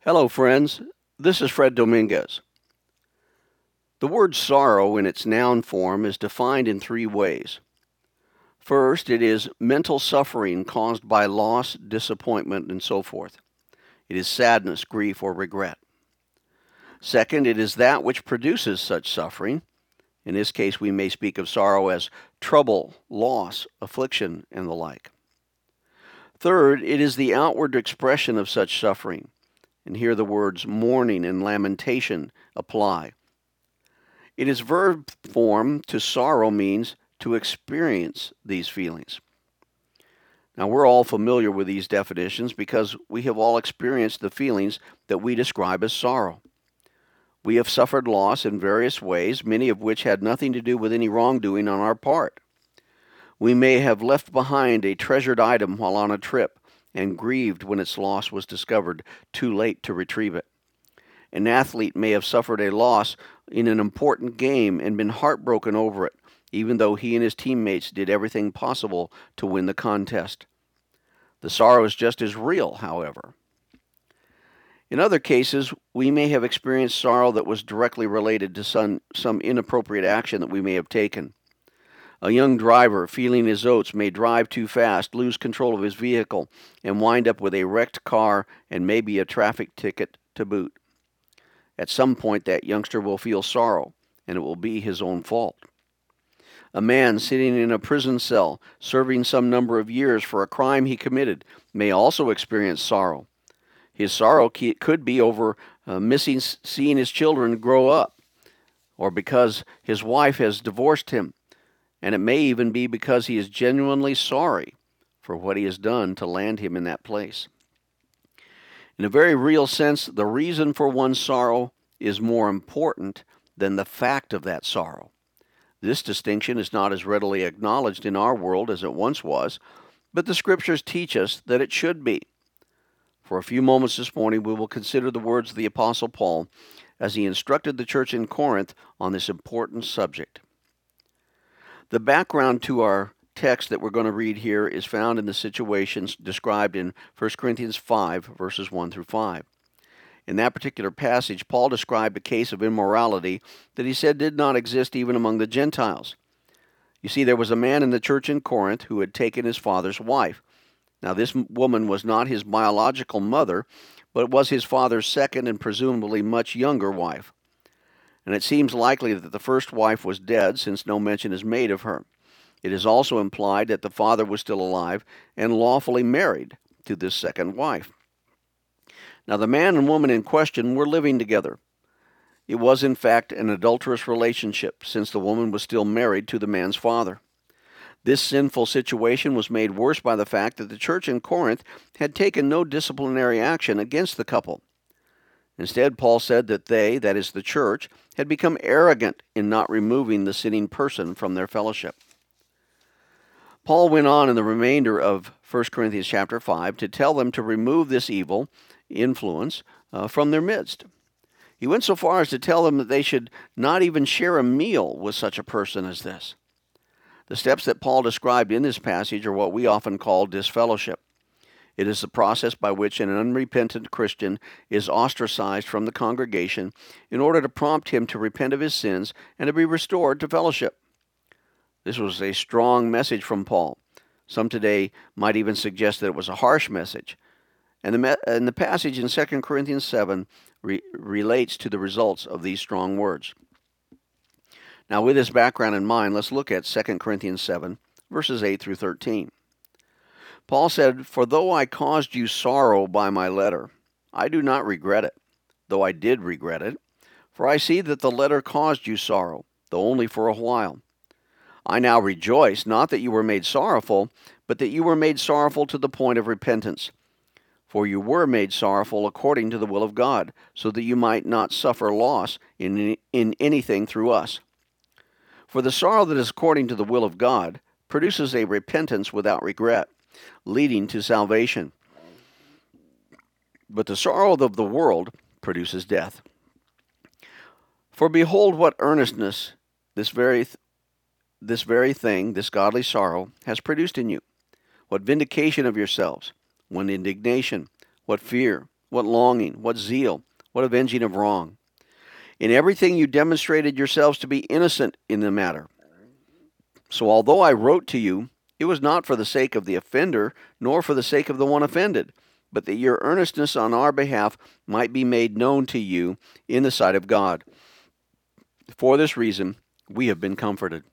Hello, friends. This is Fred Dominguez. The word sorrow in its noun form is defined in three ways. First, it is mental suffering caused by loss, disappointment, and so forth. It is sadness, grief, or regret. Second, it is that which produces such suffering. In this case, we may speak of sorrow as trouble, loss, affliction, and the like. Third, it is the outward expression of such suffering. And here the words mourning and lamentation apply. In its verb form, to sorrow means to experience these feelings. Now, we're all familiar with these definitions because we have all experienced the feelings that we describe as sorrow. We have suffered loss in various ways, many of which had nothing to do with any wrongdoing on our part. We may have left behind a treasured item while on a trip and grieved when its loss was discovered too late to retrieve it. An athlete may have suffered a loss in an important game and been heartbroken over it, even though he and his teammates did everything possible to win the contest. The sorrow is just as real, however. In other cases, we may have experienced sorrow that was directly related to some inappropriate action that we may have taken. A young driver, feeling his oats, may drive too fast, lose control of his vehicle, and wind up with a wrecked car and maybe a traffic ticket to boot. At some point, that youngster will feel sorrow, and it will be his own fault. A man sitting in a prison cell, serving some number of years for a crime he committed, may also experience sorrow. His sorrow could be over missing seeing his children grow up, or because his wife has divorced him, and it may even be because he is genuinely sorry for what he has done to land him in that place. In a very real sense, the reason for one's sorrow is more important than the fact of that sorrow. This distinction is not as readily acknowledged in our world as it once was, but the Scriptures teach us that it should be. For a few moments this morning, we will consider the words of the Apostle Paul as he instructed the church in Corinth on this important subject. The background to our text that we're going to read here is found in the situations described in 1 Corinthians 5, verses 1 through 5. In that particular passage, Paul described a case of immorality that he said did not exist even among the Gentiles. You see, there was a man in the church in Corinth who had taken his father's wife. Now, this woman was not his biological mother, but was his father's second and presumably much younger wife. And it seems likely that the first wife was dead, since no mention is made of her. It is also implied that the father was still alive and lawfully married to this second wife. Now, the man and woman in question were living together. It was, in fact, an adulterous relationship, since the woman was still married to the man's father. This sinful situation was made worse by the fact that the church in Corinth had taken no disciplinary action against the couple. Instead, Paul said that they, that is the church, had become arrogant in not removing the sinning person from their fellowship. Paul went on in the remainder of 1 Corinthians chapter 5 to tell them to remove this evil influence from their midst. He went so far as to tell them that they should not even share a meal with such a person as this. The steps that Paul described in this passage are what we often call disfellowship. It is the process by which an unrepentant Christian is ostracized from the congregation in order to prompt him to repent of his sins and to be restored to fellowship. This was a strong message from Paul. Some today might even suggest that it was a harsh message. And the passage in 2 Corinthians 7 relates to the results of these strong words. Now, with this background in mind, let's look at 2 Corinthians 7, verses 8 through 13. Paul said, "For though I caused you sorrow by my letter, I do not regret it, though I did regret it. For I see that the letter caused you sorrow, though only for a while. I now rejoice, not that you were made sorrowful, but that you were made sorrowful to the point of repentance. For you were made sorrowful according to the will of God, so that you might not suffer loss in anything through us. For the sorrow that is according to the will of God produces a repentance without regret, leading to salvation. But the sorrow of the world produces death. For behold what earnestness this very thing, this godly sorrow, has produced in you. What vindication of yourselves, what indignation, what fear, what longing, what zeal, what avenging of wrong. In everything you demonstrated yourselves to be innocent in the matter. So although I wrote to you, it was not for the sake of the offender, nor for the sake of the one offended, but that your earnestness on our behalf might be made known to you in the sight of God. For this reason, we have been comforted.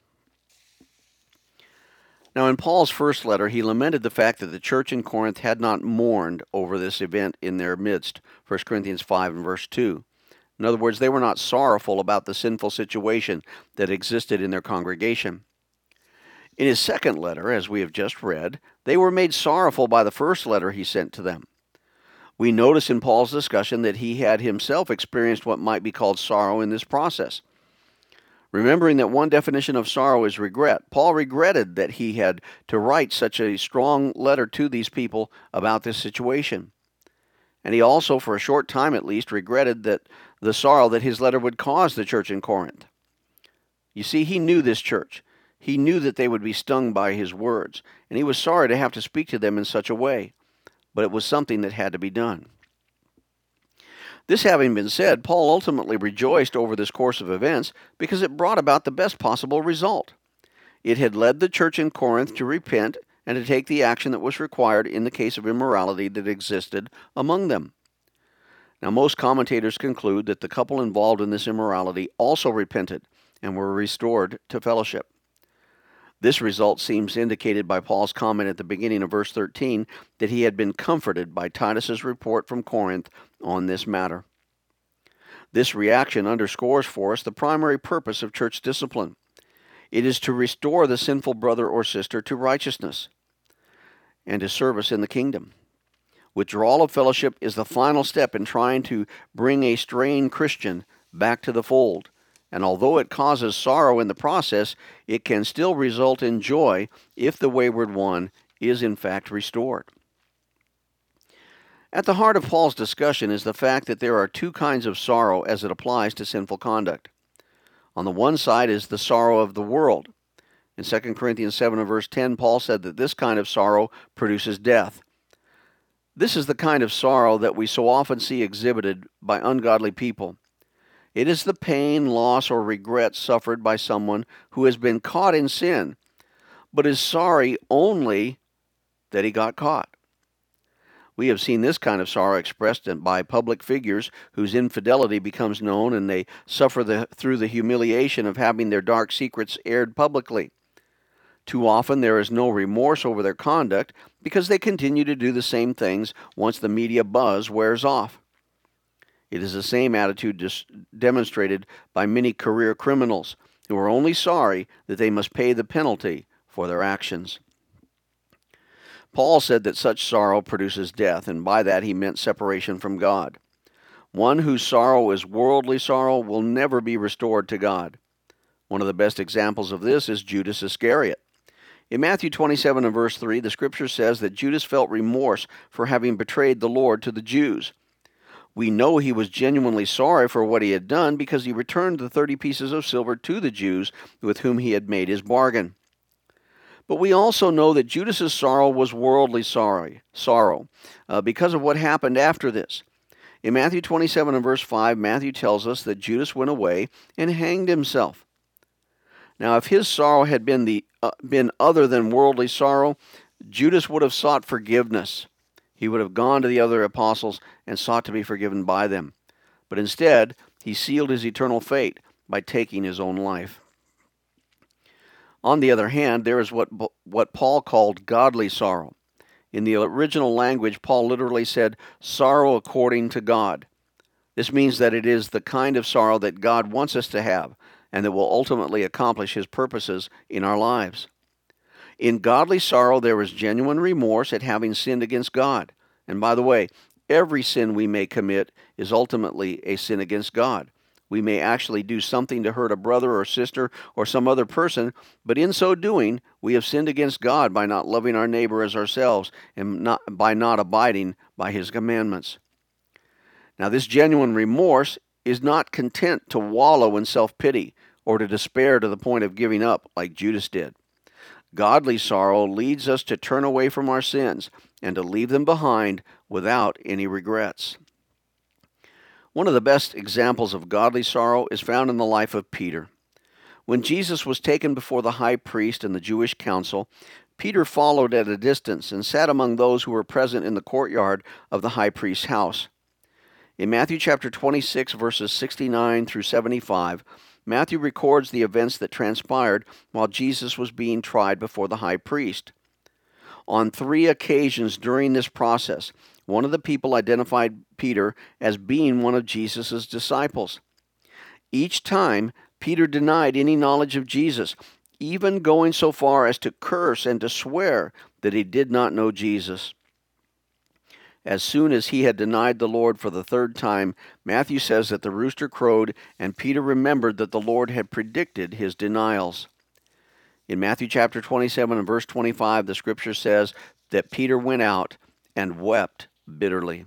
Now, in Paul's first letter, he lamented the fact that the church in Corinth had not mourned over this event in their midst, 1 Corinthians 5 and verse 2. In other words, they were not sorrowful about the sinful situation that existed in their congregation. In his second letter, as we have just read, they were made sorrowful by the first letter he sent to them. We notice in Paul's discussion that he had himself experienced what might be called sorrow in this process. Remembering that one definition of sorrow is regret, Paul regretted that he had to write such a strong letter to these people about this situation. And he also, for a short time at least, regretted that the sorrow that his letter would cause the church in Corinth. You see, he knew this church. He knew that they would be stung by his words, and he was sorry to have to speak to them in such a way, but it was something that had to be done. This having been said, Paul ultimately rejoiced over this course of events because it brought about the best possible result. It had led the church in Corinth to repent and to take the action that was required in the case of immorality that existed among them. Now, most commentators conclude that the couple involved in this immorality also repented and were restored to fellowship. This result seems indicated by Paul's comment at the beginning of verse 13 that he had been comforted by Titus's report from Corinth on this matter. This reaction underscores for us the primary purpose of church discipline. It is to restore the sinful brother or sister to righteousness and to service in the kingdom. Withdrawal of fellowship is the final step in trying to bring a straying Christian back to the fold. And although it causes sorrow in the process, it can still result in joy if the wayward one is in fact restored. At the heart of Paul's discussion is the fact that there are two kinds of sorrow as it applies to sinful conduct. On the one side is the sorrow of the world. In 2 Corinthians 7 and verse 10, Paul said that this kind of sorrow produces death. This is the kind of sorrow that we so often see exhibited by ungodly people. It is the pain, loss, or regret suffered by someone who has been caught in sin, but is sorry only that he got caught. We have seen this kind of sorrow expressed by public figures whose infidelity becomes known and they suffer through the humiliation of having their dark secrets aired publicly. Too often there is no remorse over their conduct because they continue to do the same things once the media buzz wears off. It is the same attitude demonstrated by many career criminals who are only sorry that they must pay the penalty for their actions. Paul said that such sorrow produces death, and by that he meant separation from God. One whose sorrow is worldly sorrow will never be restored to God. One of the best examples of this is Judas Iscariot. In Matthew 27 and verse 3, the scripture says that Judas felt remorse for having betrayed the Lord to the Jews. We know he was genuinely sorry for what he had done because he returned the 30 pieces of silver to the Jews with whom he had made his bargain. But we also know that Judas's sorrow was worldly sorrow because of what happened after this. In Matthew 27 and verse 5, Matthew tells us that Judas went away and hanged himself. Now, if his sorrow had been other than worldly sorrow, Judas would have sought forgiveness. He would have gone to the other apostles and sought to be forgiven by them. But instead, he sealed his eternal fate by taking his own life. On the other hand, there is what Paul called godly sorrow. In the original language, Paul literally said, sorrow according to God. This means that it is the kind of sorrow that God wants us to have and that will ultimately accomplish his purposes in our lives. In godly sorrow, there is genuine remorse at having sinned against God. And by the way, every sin we may commit is ultimately a sin against God. We may actually do something to hurt a brother or sister or some other person, but in so doing, we have sinned against God by not loving our neighbor as ourselves and by not abiding by his commandments. Now, this genuine remorse is not content to wallow in self-pity or to despair to the point of giving up like Judas did. Godly sorrow leads us to turn away from our sins and to leave them behind without any regrets. One of the best examples of godly sorrow is found in the life of Peter. When Jesus was taken before the high priest and the Jewish council, Peter followed at a distance and sat among those who were present in the courtyard of the high priest's house. In Matthew chapter 26, verses 69 through 75, Matthew records the events that transpired while Jesus was being tried before the high priest. On 3 occasions during this process, one of the people identified Peter as being one of Jesus' disciples. Each time, Peter denied any knowledge of Jesus, even going so far as to curse and to swear that he did not know Jesus. As soon as he had denied the Lord for the 3rd time, Matthew says that the rooster crowed, and Peter remembered that the Lord had predicted his denials. In Matthew chapter 27 and verse 25, the scripture says that Peter went out and wept bitterly.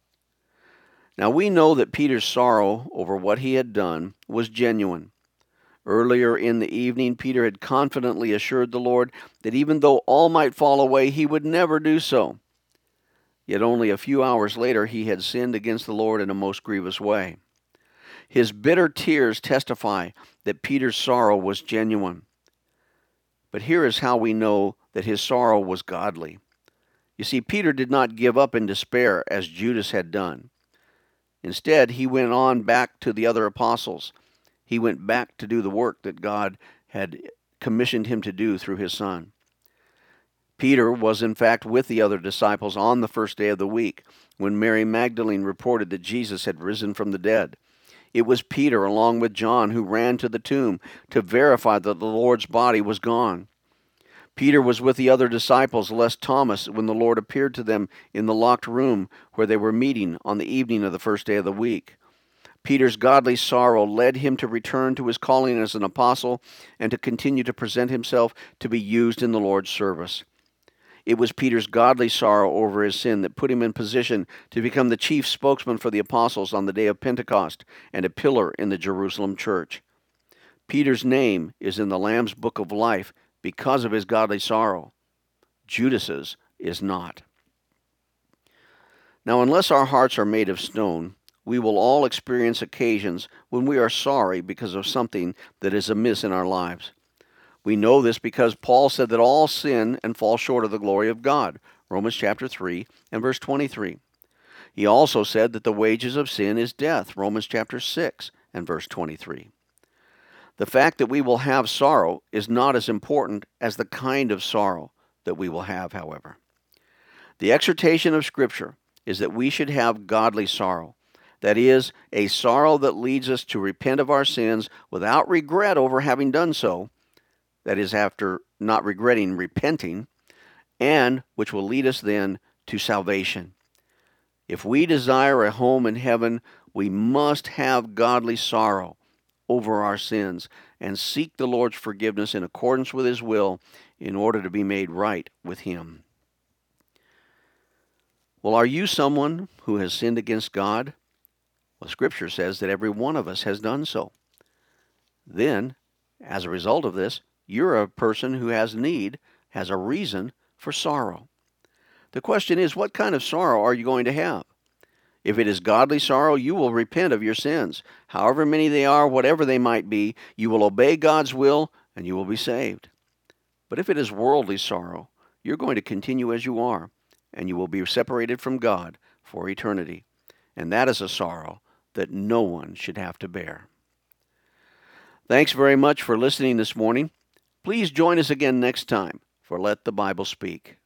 Now we know that Peter's sorrow over what he had done was genuine. Earlier in the evening, Peter had confidently assured the Lord that even though all might fall away, he would never do so. Yet only a few hours later, he had sinned against the Lord in a most grievous way. His bitter tears testify that Peter's sorrow was genuine. But here is how we know that his sorrow was godly. You see, Peter did not give up in despair as Judas had done. Instead, he went on back to the other apostles. He went back to do the work that God had commissioned him to do through his Son. Peter was in fact with the other disciples on the first day of the week when Mary Magdalene reported that Jesus had risen from the dead. It was Peter, along with John, who ran to the tomb to verify that the Lord's body was gone. Peter was with the other disciples, less Thomas, when the Lord appeared to them in the locked room where they were meeting on the evening of the first day of the week. Peter's godly sorrow led him to return to his calling as an apostle and to continue to present himself to be used in the Lord's service. It was Peter's godly sorrow over his sin that put him in position to become the chief spokesman for the apostles on the day of Pentecost and a pillar in the Jerusalem church. Peter's name is in the Lamb's Book of Life because of his godly sorrow. Judas's is not. Now, unless our hearts are made of stone, we will all experience occasions when we are sorry because of something that is amiss in our lives. We know this because Paul said that all sin and fall short of the glory of God, Romans chapter 3 and verse 23. He also said that the wages of sin is death, Romans chapter 6 and verse 23. The fact that we will have sorrow is not as important as the kind of sorrow that we will have, however. The exhortation of Scripture is that we should have godly sorrow. That is, a sorrow that leads us to repent of our sins without regret over having done so, that is, after not regretting repenting, and which will lead us then to salvation. If we desire a home in heaven, we must have godly sorrow over our sins and seek the Lord's forgiveness in accordance with His will in order to be made right with Him. Well, are you someone who has sinned against God? Well, Scripture says that every one of us has done so. Then, as a result of this, you're a person who has a reason for sorrow. The question is, what kind of sorrow are you going to have? If it is godly sorrow, you will repent of your sins. However many they are, whatever they might be, you will obey God's will and you will be saved. But if it is worldly sorrow, you're going to continue as you are, and you will be separated from God for eternity. And that is a sorrow that no one should have to bear. Thanks very much for listening this morning. Please join us again next time for Let the Bible Speak.